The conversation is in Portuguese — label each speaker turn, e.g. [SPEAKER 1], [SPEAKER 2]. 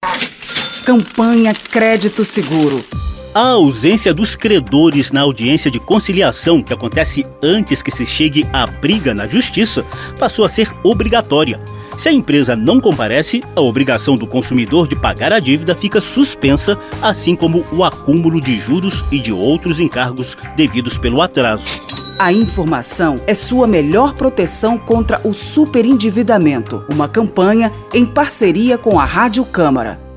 [SPEAKER 1] Campanha Crédito Seguro.
[SPEAKER 2] A ausência dos credores na audiência de conciliação, que acontece antes que se chegue à briga na justiça, passou a ser obrigatória. Se a empresa não comparece, a obrigação do consumidor de pagar a dívida fica suspensa, assim como o acúmulo de juros e de outros encargos devidos pelo atraso.
[SPEAKER 1] A informação é sua melhor proteção contra o superendividamento. Uma campanha em parceria com a Rádio Câmara.